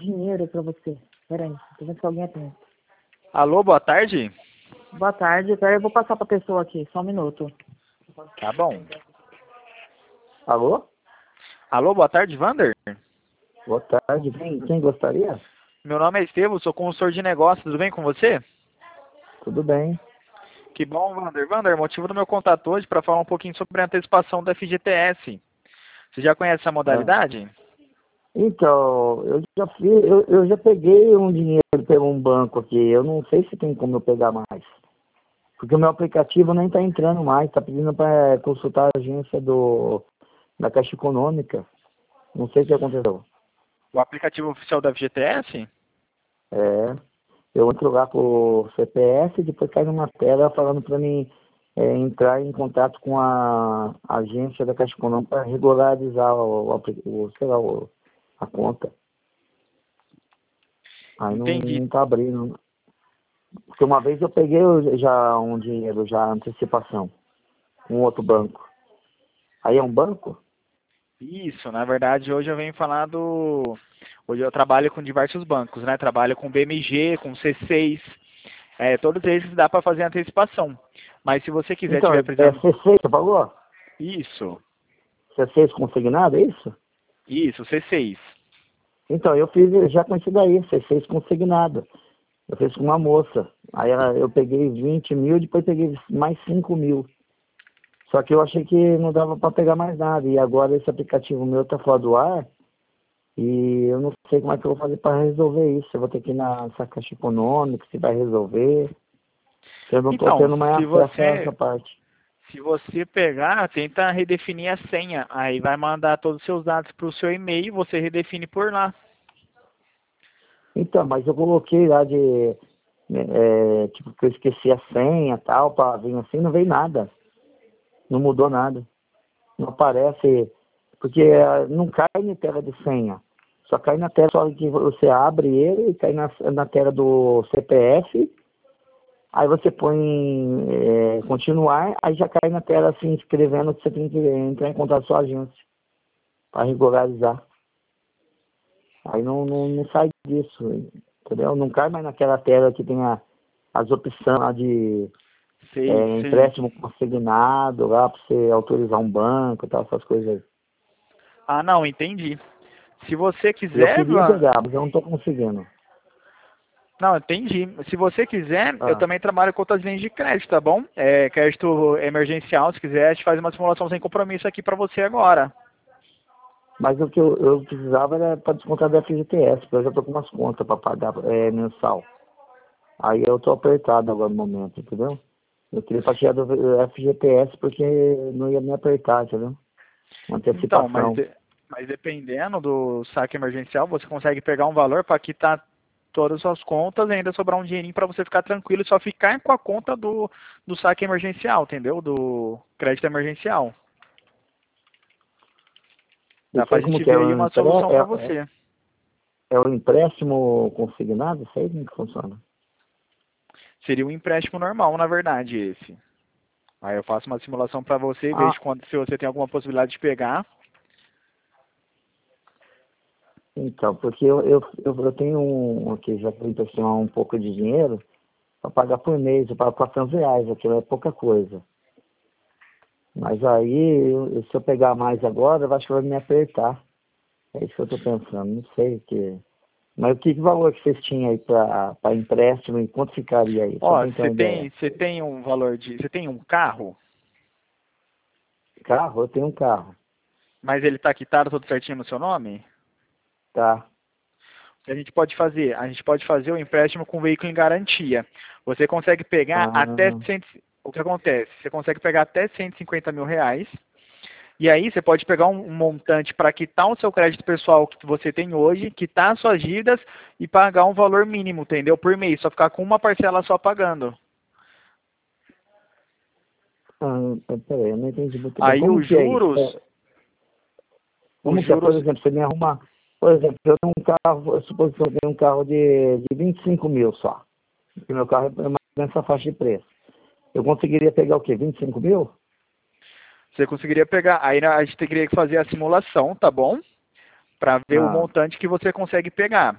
dinheiro pra você. Peraí, tô vendo se alguém atende. Alô, boa tarde? Boa tarde, peraí, eu vou passar pra pessoa aqui, só um minuto. Tá bom. Alô? Alô, boa tarde, Vander? Boa tarde. Quem gostaria? Meu nome é Estevam, sou consultor de negócios, tudo bem com você? Tudo bem. Que bom, Vander. Vander, motivo do meu contato hoje para falar um pouquinho sobre a antecipação da FGTS. Você já conhece essa modalidade? Então, eu já peguei um dinheiro pelo um banco aqui. Eu não sei se tem como eu pegar mais. Porque o meu aplicativo nem está entrando mais. Está pedindo para consultar a agência da Caixa Econômica. Não sei o que aconteceu. O aplicativo oficial da FGTS? É. Eu entro lá com o CPF e depois cai numa tela falando para mim entrar em contato com a agência da Caixa Econômica para regularizar a conta. Aí Entendi. não tá abrindo. Porque uma vez eu peguei já um dinheiro, já antecipação, com outro banco. Aí é um banco? Isso, na verdade, hoje eu venho falar do... Hoje eu trabalho com diversos bancos, né? Trabalho com BMG, com C6, todos esses dá para fazer antecipação. Mas se você quiser, Então, tiver precisando... C6, você falou? Isso, C6 consignado, é isso? isso, C6. Então, eu já com isso daí, C6 consignado. Eu fiz com uma moça. Aí eu peguei 20 mil, depois peguei mais 5 mil. Só que eu achei que não dava para pegar mais nada. E agora esse aplicativo meu tá fora do ar. E eu não sei como é que eu vou fazer para resolver isso. Eu vou ter que ir nessa Caixa Econômica, se vai resolver. Eu não estou Então, tendo mais se acesso a você, essa parte. se você pegar, tenta redefinir a senha. Aí vai mandar todos os seus dados para o seu e-mail, você redefine por lá. Então, mas eu coloquei lá tipo, que eu esqueci a senha e tal, para vir assim, não veio nada. Não mudou nada. Não aparece, porque não cai na tela de senha. Só cai na tela só que você abre ele e cai na tela do CPF. Aí você põe continuar, aí já cai na tela assim, escrevendo que você tem que entrar em contato com a sua agência para regularizar. Aí não sai disso, entendeu? Não cai mais naquela tela que tem as opções lá de Sei, sei. empréstimo consignado, lá para você autorizar um banco e tal, essas coisas aí. Ah, não, entendi. Se você Eu quiser, queria pegar, mas eu não estou conseguindo. não, entendi. Se você quiser, eu Ah, também trabalho com outras linhas de crédito, tá bom? Crédito emergencial, se quiser, a gente faz uma simulação sem compromisso aqui para você agora. mas o que eu precisava era para descontar da FGTS, porque eu já estou com umas contas para pagar mensal. Aí eu estou apertado agora no momento, entendeu? Eu queria para tirar do FGTS porque não ia me apertar, entendeu? Uma Então, antecipação. mas dependendo do saque emergencial, você consegue pegar um valor para quitar todas as suas contas e ainda sobrar um dinheirinho para você ficar tranquilo e só ficar com a conta do saque emergencial, entendeu? Do crédito emergencial. Dá Isso pra aí como gente que é? ver aí uma solução para você. É o empréstimo consignado? Isso aí como que funciona? Seria um empréstimo normal, na verdade, esse. Aí eu faço uma simulação para você e Ah, vejo se você tem alguma possibilidade de pegar. então, porque eu tenho aqui, já que eu emprestei um pouco de dinheiro para pagar por mês, eu pago R$ 400, aquilo é pouca coisa. Mas aí, se eu pegar mais agora, eu acho que vai me apertar. É isso que eu estou pensando, não sei o que. Mas que valor que vocês tinham aí para empréstimo e quanto ficaria aí? Só Ó, para ter uma ideia. você tem um valor de, você tem um carro, Carro? Eu tenho um carro. mas ele tá quitado tudo certinho no seu nome? Tá. O que a gente pode fazer? A gente pode fazer o empréstimo com veículo em garantia. Você consegue pegar até Ah, o que acontece? Você consegue pegar até R$ 150.000. E aí você pode pegar um montante para quitar o seu crédito pessoal que você tem hoje, quitar as suas dívidas e pagar um valor mínimo, entendeu? Por mês, só ficar com uma parcela só pagando. peraí, eu não entendi muito bem. Aí Como os que é isso? juros, os Como que é, por juros, exemplo, você me arruma, por exemplo, eu tenho um carro, suposto que eu tenho um carro de 25 mil só. Porque meu carro é mais nessa faixa de preço. Eu conseguiria pegar o quê? 25 mil? você conseguiria pegar. Aí a gente teria que fazer a simulação, tá bom? Para ver o Ah, montante que você consegue pegar.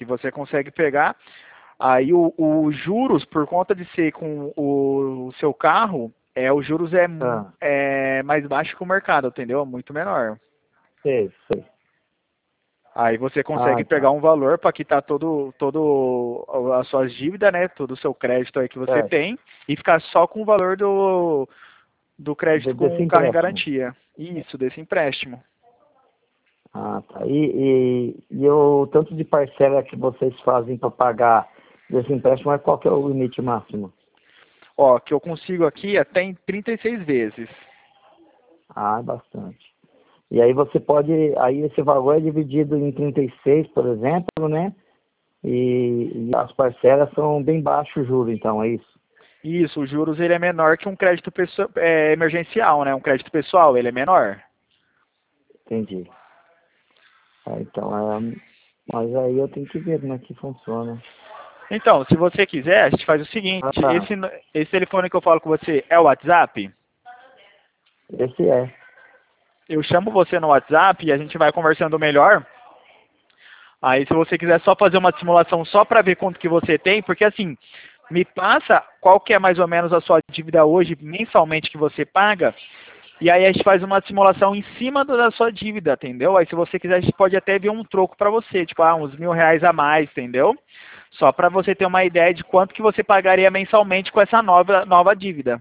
que você consegue pegar. Aí os juros, por conta de ser com o seu carro, os juros Ah, é mais baixo que o mercado, entendeu? Muito menor. sei. Aí você Ah, consegue pegar então. um valor para quitar todo as suas dívidas, né? Todo o seu crédito aí que você Certo. tem e ficar só com o valor do crédito com Desse o carro em empréstimo. garantia. Isso, desse empréstimo. Ah, tá. E o tanto de parcela que vocês fazem para pagar desse empréstimo, qual que é o limite máximo? Ó, que eu consigo aqui até em 36 vezes. Ah, é bastante. E aí você pode, aí esse valor é dividido em 36, por exemplo, né? E as parcelas são bem baixos o juro, então, é isso? Isso, os juros ele é menor que um crédito emergencial, né? Um crédito pessoal, ele é menor. Entendi. Ah, então, mas aí eu tenho que ver como é que funciona. Então, se você quiser, a gente faz o seguinte, Ah, tá. esse telefone que eu falo com você é o WhatsApp? Esse é. Eu chamo você no WhatsApp e a gente vai conversando melhor. Aí, se você quiser só fazer uma simulação só para ver quanto que você tem, porque assim, me passa qual que é mais ou menos a sua dívida hoje, mensalmente que você paga, e aí a gente faz uma simulação em cima da sua dívida, entendeu? Aí, se você quiser, a gente pode até ver um troco para você, tipo, uns R$ 1.000 a mais, entendeu? Só para você ter uma ideia de quanto que você pagaria mensalmente com essa nova dívida.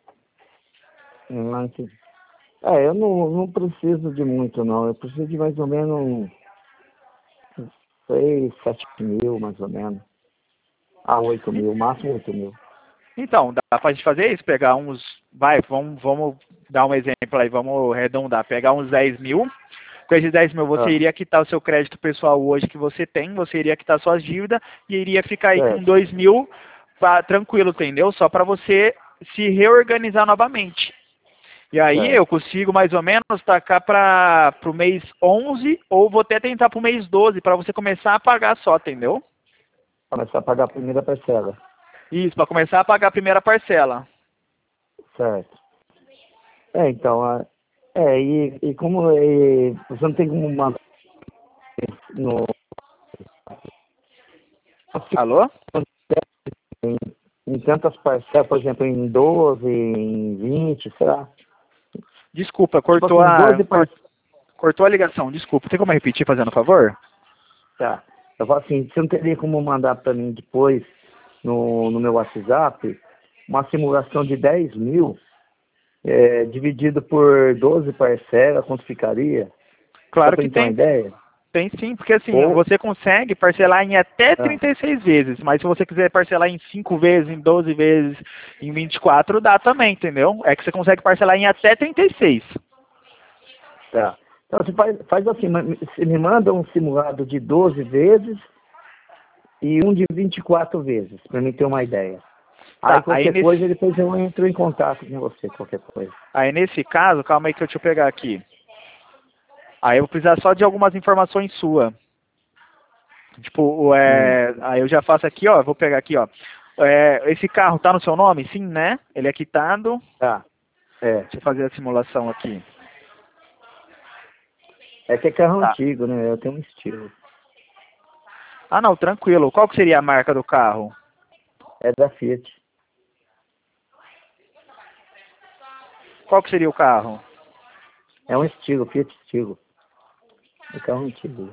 Mas, eu não preciso de muito, não. Eu preciso de mais ou menos 6, 7 mil, mais ou menos. A 8 mil, máximo 8 mil. Então, dá pra gente fazer isso, pegar uns, vamos dar um exemplo aí, vamos arredondar, pegar uns 10 mil, com esses 10 mil você Ah, iria quitar o seu crédito pessoal hoje que você tem, você iria quitar suas dívidas e iria ficar aí com certo, 2 mil tranquilo, entendeu? Só para você se reorganizar novamente. E aí eu certo. consigo mais ou menos tacar para o mês 11 ou vou até tentar para o mês 12 para você começar a pagar só, entendeu? Começar a pagar a primeira parcela. Isso, para começar a pagar a primeira parcela. Certo. Então, e como você não tem como manter no, Alô? em, em tantas parcelas, por exemplo, em 12, em 20, será? Desculpa, Tipo assim, 12 parcelas. cortou a ligação. Desculpa, tem como repetir fazendo favor? Tá. Eu falo assim, você não teria como mandar para mim depois no meu WhatsApp uma simulação de 10 mil dividido por 12 parcelas, quanto ficaria? Só Claro para que eu ter uma tem. ideia? Tem sim, porque assim, Ou, você consegue parcelar em até ah, 36 vezes, mas se você quiser parcelar em 5 vezes, em 12 vezes, em 24, dá também, entendeu? É que você consegue parcelar em até 36. tá. Então você faz assim, você me manda um simulado de 12 vezes e um de 24 vezes, para mim ter uma ideia. Aí Tá, qualquer coisa, depois eu entro em contato com você, qualquer coisa. aí nesse caso, calma aí que deixa eu pegar aqui. Aí eu vou precisar só de algumas informações suas. Tipo, Hum, aí eu já faço aqui, ó, vou pegar aqui, ó. Esse carro tá no seu nome? Sim, né? Ele é quitado. tá, é. Deixa eu fazer a simulação aqui. É que é carro Tá. antigo, né? Eu tenho um estilo. Ah, não, tranquilo. Qual que seria a marca do carro? É da Fiat. Qual que seria o carro? É um estilo, Fiat estilo. É carro antigo.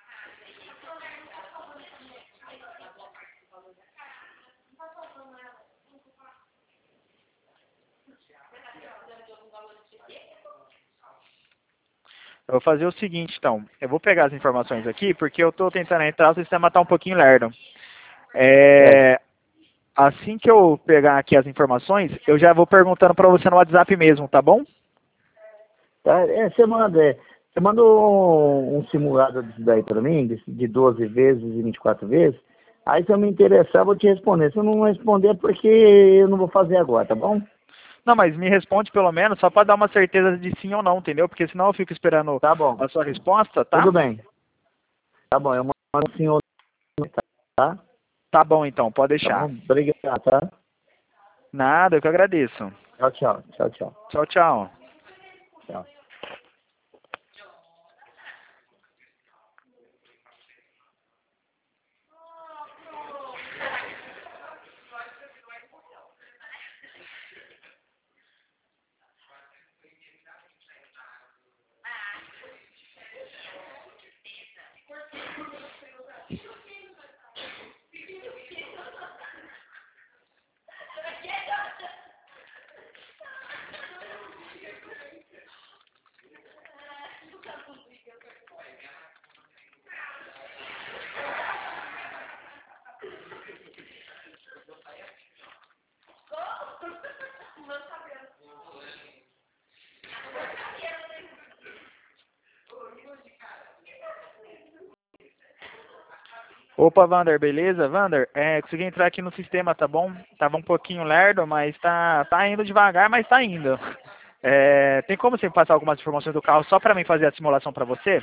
Eu vou fazer o seguinte, então. Eu vou pegar as informações aqui, porque eu estou tentando entrar, o sistema está um pouquinho lerdo. Certo. É, assim que eu pegar aqui as informações, eu já vou perguntando para você no WhatsApp mesmo, tá bom? Tá, você manda um simulado disso daí para mim, de 12 vezes e 24 vezes. Aí se eu me interessar, eu vou te responder. Se eu não responder, é porque eu não vou fazer agora, tá bom? Não, mas me responde pelo menos, só para dar uma certeza de sim ou não, entendeu? Porque senão eu fico esperando Tá bom. a sua resposta, tá? Tudo bem. Tá bom, eu mando o senhor, tá? Tá bom então, pode Tá bom? deixar. Obrigado, tá? Nada, eu que agradeço. Tchau, tchau. Tchau, tchau. Tchau, tchau. Tchau. Opa, Vander, beleza? Vander, consegui entrar aqui no sistema, tá bom? Tava um pouquinho lerdo, mas tá indo devagar, mas tá indo. Tem como você me passar algumas informações do carro só para mim fazer a simulação para você?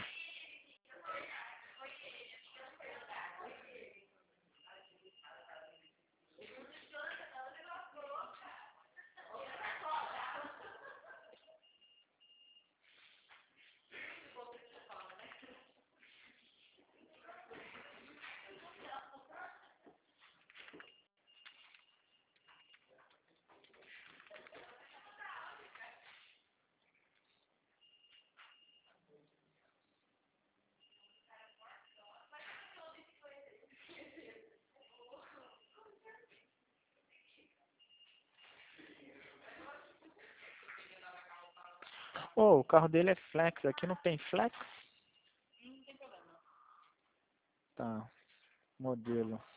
Oh, o carro dele é flex, aqui não tem flex? Tá, modelo.